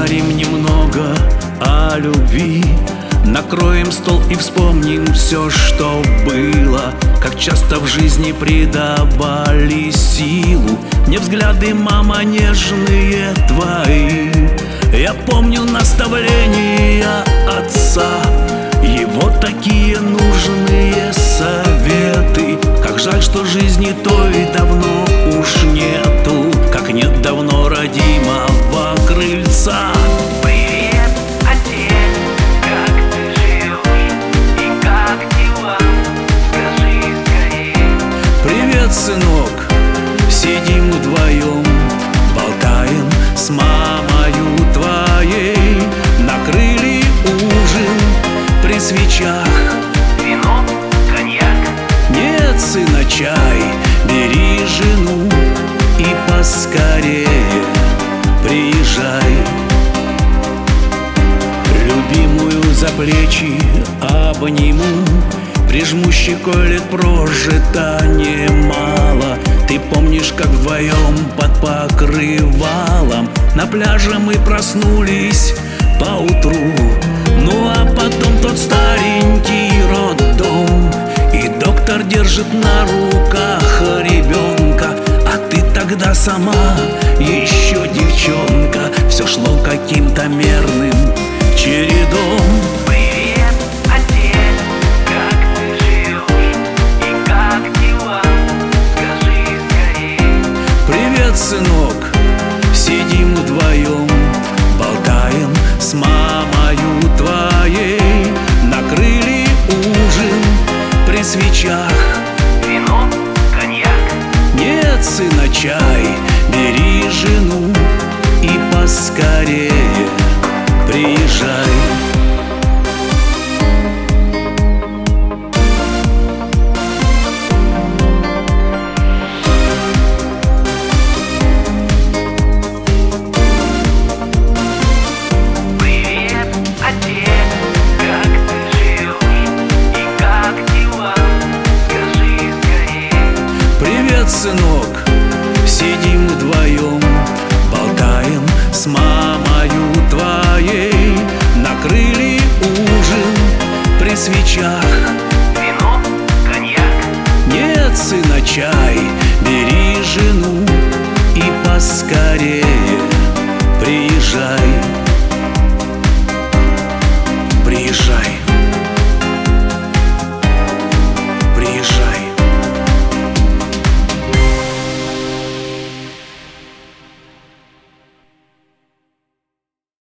Поговорим немного о любви, накроем стол и вспомним все, что было. Как часто в жизни придавали силу мне взгляды, мама, нежные твои. Я помню наставления отца, его такие нужные советы. Как жаль, что жизни той давно уж нету, как нет давно родимого крыльца. Привет, отец, как ты живешь и как дела? Скажи скорее. Привет, сынок, сидим вдвоем, болтаем с мамою твоей. Накрыли ужин при свечах. Вино, коньяк. Нет, сына, чай, бери жену и поскорее приезжай. Любимую за плечи обниму, прижму щекой, лет прожито немало. Ты помнишь, как вдвоем под покрывалом на пляже мы проснулись поутру. Ну а потом тот старенький роддом, и доктор держит на руках ребенка. А ты тогда сама еще девчонка. Все шло каким-то мерным чередом. Привет, отец, как ты живешь и как дела? Скажи скорее. Привет, сынок, сидим вдвоем, болтаем с мамою твоей. Накрыли ужин при свечах. Вино, коньяк. Нет, сына, чай, бери жену и поскорее приезжай. Привет, отец, как ты живешь и как дела? Скажи скорее. Привет, сынок, сидим вдвоем, болтаем с мамою твоей. Накрыли ужин при свечах. Вино, коньяк. Нет, сына, чай, бери жену и поскорее приезжай. Приезжай.